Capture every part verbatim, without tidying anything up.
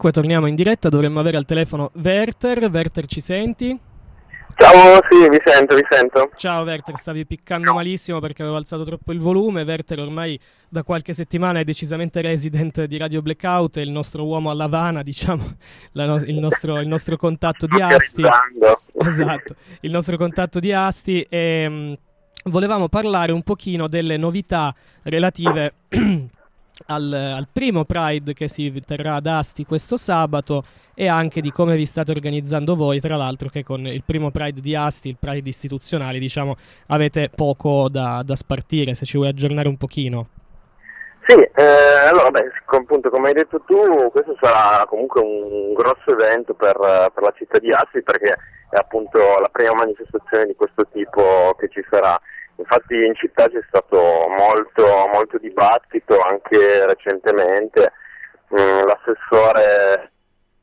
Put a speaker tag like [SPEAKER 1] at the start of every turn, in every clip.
[SPEAKER 1] Ecco, torniamo in diretta, dovremmo avere al telefono Werther. Werther, ci senti?
[SPEAKER 2] Ciao, sì, vi sento, vi sento.
[SPEAKER 1] Ciao Werther, stavi piccando malissimo perché avevo alzato troppo il volume. Werther ormai da qualche settimana è decisamente resident di Radio Blackout, è il nostro uomo a Lavana, diciamo, la no- il, nostro, il nostro contatto di Asti. Esatto, il nostro contatto di Asti e mh, volevamo parlare un pochino delle novità relative al, al primo Pride che si terrà ad Asti questo sabato e anche di come vi state organizzando voi, tra l'altro che con il primo Pride di Asti, il Pride istituzionale, diciamo, avete poco da, da spartire, se ci vuoi aggiornare un pochino.
[SPEAKER 2] Sì, eh, allora beh, appunto come hai detto tu, questo sarà comunque un grosso evento per, per la città di Asti perché è appunto la prima manifestazione di questo tipo che ci sarà. Infatti in città c'è stato molto, molto dibattito anche recentemente, mm, l'assessore...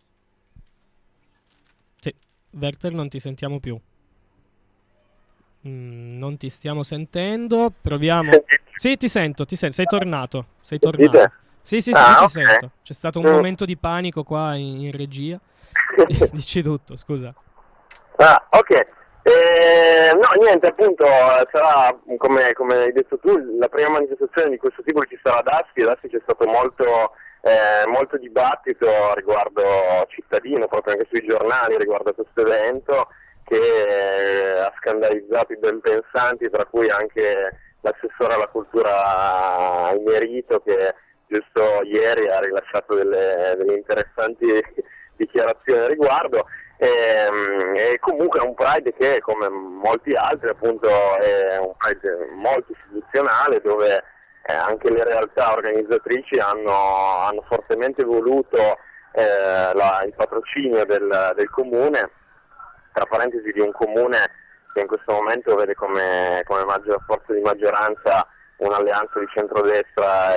[SPEAKER 1] Sì, Werther, non ti sentiamo più. Mm, non ti stiamo sentendo, proviamo... Sì, ti sento, ti sento, sei tornato, sei tornato. Sì, sì, sì,
[SPEAKER 2] ah,
[SPEAKER 1] io ti
[SPEAKER 2] okay.
[SPEAKER 1] sento. C'è stato un
[SPEAKER 2] mm.
[SPEAKER 1] momento di panico qua in, in regia. Dici tutto, scusa.
[SPEAKER 2] Ah, ok. Eh, no, niente, appunto sarà, come, come hai detto tu, la prima manifestazione di questo tipo che ci sarà ad Asti. Ad Asti c'è stato molto, eh, molto dibattito riguardo cittadino, proprio anche sui giornali riguardo a questo evento, che eh, ha scandalizzato i ben pensanti, tra cui anche l'assessore alla cultura Imerito, che giusto ieri ha rilasciato delle, delle interessanti dichiarazioni a riguardo. E, e comunque è un Pride che, come molti altri, appunto è un Pride molto istituzionale, dove eh, anche le realtà organizzatrici hanno, hanno fortemente voluto eh, la, il patrocinio del, del comune, tra parentesi di un comune che in questo momento vede come, come maggior forza di maggioranza un'alleanza di centrodestra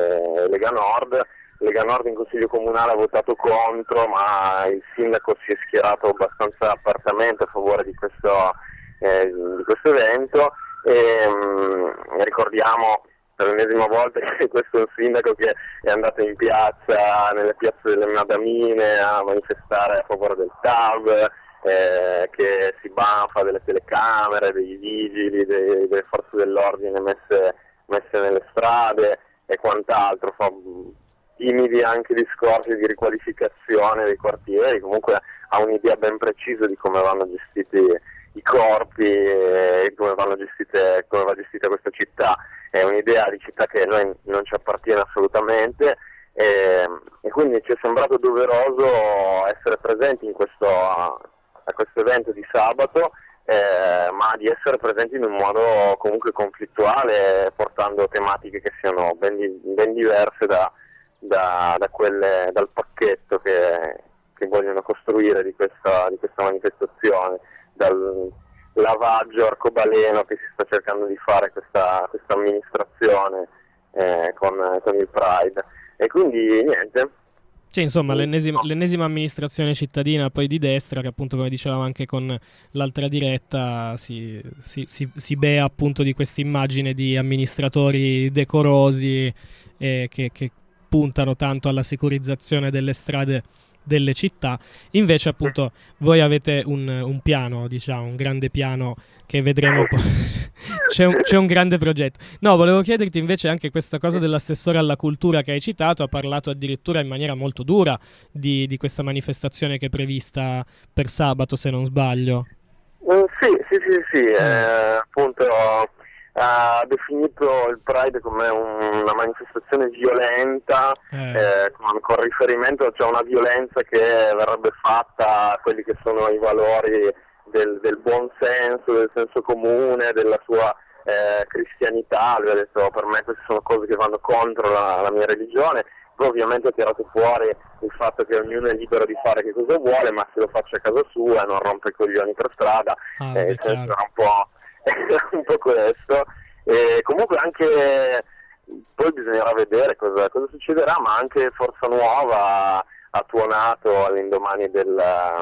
[SPEAKER 2] e Lega Nord. Lega Nord in Consiglio Comunale ha votato contro, ma il sindaco si è schierato abbastanza apertamente a favore di questo, eh, di questo evento e mh, ricordiamo per l'ennesima volta che questo è un sindaco che è andato in piazza, nelle piazze delle Madamine, a manifestare a favore del T A V, eh, che si banfa delle telecamere, dei vigili, dei, delle forze dell'ordine messe, messe nelle strade e quant'altro. Fa, timidi anche discorsi di riqualificazione dei quartieri, comunque ha un'idea ben precisa di come vanno gestiti i corpi e come vanno gestite, come va gestita questa città. È un'idea di città che a noi non ci appartiene assolutamente e, e quindi ci è sembrato doveroso essere presenti in questo, a questo evento di sabato, eh, ma di essere presenti in un modo comunque conflittuale, portando tematiche che siano ben, ben diverse da Da, da quelle, dal pacchetto che, che vogliono costruire di questa, di questa manifestazione, dal lavaggio arcobaleno che si sta cercando di fare questa, questa amministrazione eh, con, con il Pride. E quindi niente.
[SPEAKER 1] Sì, insomma, l'ennesima, l'ennesima amministrazione cittadina poi di destra, che appunto, come dicevamo anche con l'altra diretta, si, si, si, si bea appunto di questa immagine di amministratori decorosi eh, che, che puntano tanto alla securizzazione delle strade delle città. Invece appunto voi avete un, un piano, diciamo, un grande piano che vedremo poi. c'è, un, c'è un grande progetto. No, volevo chiederti invece anche questa cosa dell'assessore alla cultura che hai citato. Ha parlato addirittura in maniera molto dura di, di questa manifestazione che è prevista per sabato, se non sbaglio.
[SPEAKER 2] Mm, sì, sì, sì, sì, eh, appunto ha definito il Pride come un, una manifestazione violenta,
[SPEAKER 1] eh.
[SPEAKER 2] Eh, con, con riferimento a cioè, una violenza che verrebbe fatta a quelli che sono i valori del, del buon senso, del senso comune, della sua eh, cristianità. Lui ha detto: per me queste sono cose che vanno contro la, la mia religione. Poi ovviamente ha tirato fuori il fatto che ognuno è libero di fare che cosa vuole, ma se lo faccia a casa sua e non rompe i coglioni per strada.
[SPEAKER 1] Ah,
[SPEAKER 2] eh, il senso era un po', un po' questo. E comunque anche poi bisognerà vedere cosa, cosa succederà, ma anche Forza Nuova ha tuonato all'indomani del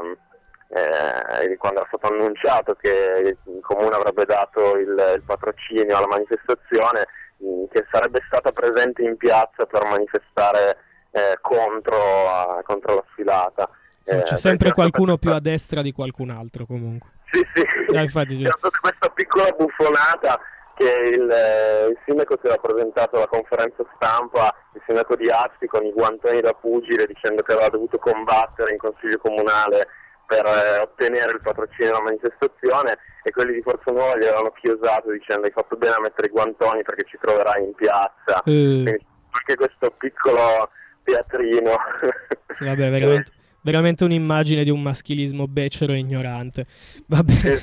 [SPEAKER 2] eh, quando era stato annunciato che il comune avrebbe dato il, il patrocinio alla manifestazione, che sarebbe stata presente in piazza per manifestare eh, contro, uh, contro la sfilata.
[SPEAKER 1] Sì,
[SPEAKER 2] eh,
[SPEAKER 1] c'è sempre qualcuno
[SPEAKER 2] questa...
[SPEAKER 1] più a destra di qualcun altro comunque.
[SPEAKER 2] Sì, sì,
[SPEAKER 1] ah, infatti,
[SPEAKER 2] c'è stata questa piccola buffonata che il, eh, il sindaco si era presentato alla conferenza stampa, il sindaco di Asti, con i guantoni da pugile, dicendo che aveva dovuto combattere in consiglio comunale per eh, ottenere il patrocinio della manifestazione, e quelli di Forza Nuova gli avevano chiosato dicendo: hai fatto bene a mettere i guantoni perché ci troverai in piazza.
[SPEAKER 1] Uh.
[SPEAKER 2] Quindi anche questo piccolo teatrino.
[SPEAKER 1] Sì, vabbè, veramente, veramente un'immagine di un maschilismo becero e ignorante. Vabbè.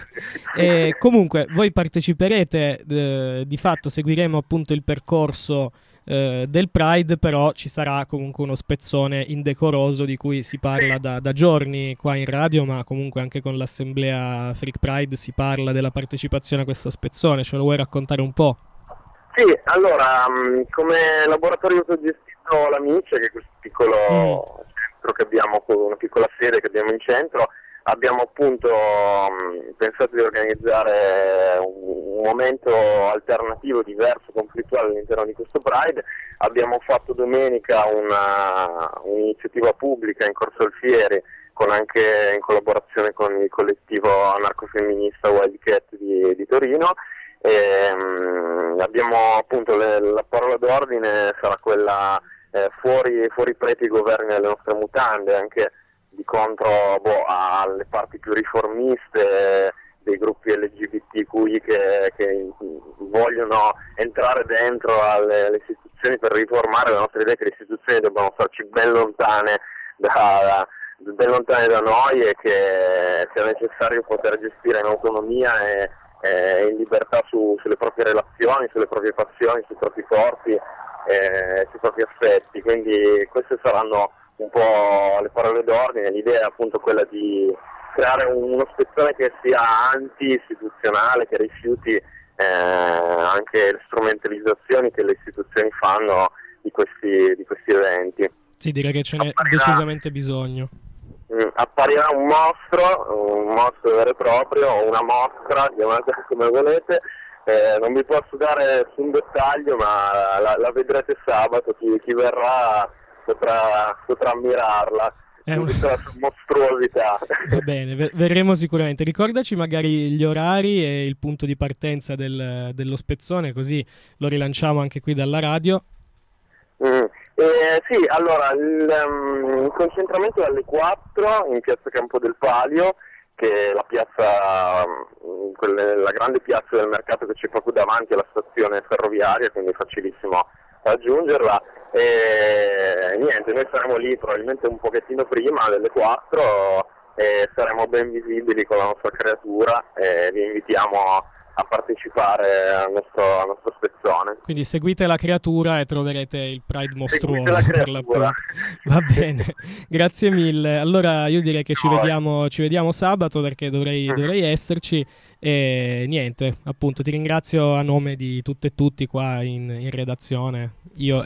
[SPEAKER 1] E comunque voi parteciperete, eh, di fatto seguiremo appunto il percorso eh, del Pride, però ci sarà comunque uno spezzone indecoroso di cui si parla da, da giorni qua in radio, ma comunque anche con l'assemblea Freak Pride si parla della partecipazione a questo spezzone. Ce lo vuoi raccontare un po'?
[SPEAKER 2] Sì, allora, come laboratorio autogestito l'Amice, che è questo piccolo mm. centro che abbiamo, una piccola sede che abbiamo in centro, abbiamo appunto mh, pensato di organizzare un, un momento alternativo, diverso, conflittuale all'interno di questo Pride. Abbiamo fatto domenica una, un'iniziativa pubblica in Corso Alfieri, con anche in collaborazione con il collettivo anarcofemminista Wildcat di, di Torino. E, mh, abbiamo appunto le, la parola d'ordine sarà quella eh, fuori, fuori preti e governi delle nostre mutande, anche di contro boh, alle parti più riformiste dei gruppi L G B T Q I che, che vogliono entrare dentro alle, alle istituzioni per riformare. La nostra idea è che le istituzioni debbano starci ben lontane da, da, ben lontane da noi, e che sia necessario poter gestire in autonomia e Eh, in libertà su, sulle proprie relazioni, sulle proprie passioni, sui propri corpi, eh, sui propri affetti. Quindi queste saranno un po' le parole d'ordine. L'idea è appunto quella di creare uno spezzone che sia anti-istituzionale, che rifiuti eh, anche le strumentalizzazioni che le istituzioni fanno di questi, di questi eventi.
[SPEAKER 1] Sì, direi che ce n'è decisamente bisogno.
[SPEAKER 2] Apparirà un mostro, un mostro vero e proprio, o una mostra, chiamatela come volete. Eh, non vi posso dare nessun dettaglio, ma la, la vedrete sabato. Chi, chi verrà potrà, potrà ammirarla. È un... tutta la sua mostruosità.
[SPEAKER 1] Va bene, v- verremo sicuramente. Ricordaci magari gli orari e il punto di partenza del, dello spezzone, così lo rilanciamo anche qui dalla radio.
[SPEAKER 2] Mm. Eh, sì, allora il, um, il concentramento è alle quattro in piazza Campo del Palio, che è la piazza, um, quelle, la grande piazza del mercato che c'è proprio davanti alla stazione ferroviaria, quindi è facilissimo raggiungerla. E niente, noi saremo lì probabilmente un pochettino prima delle quattro e saremo ben visibili con la nostra creatura, e vi invitiamo a partecipare al nostro, al nostro spezzone.
[SPEAKER 1] Quindi seguite la creatura e troverete il Pride mostruoso per l'appunto. Va bene, grazie mille. Allora io direi che ci vediamo, ci vediamo sabato, perché dovrei, dovrei esserci, e niente, appunto ti ringrazio a nome di tutte e tutti qua in, in redazione, io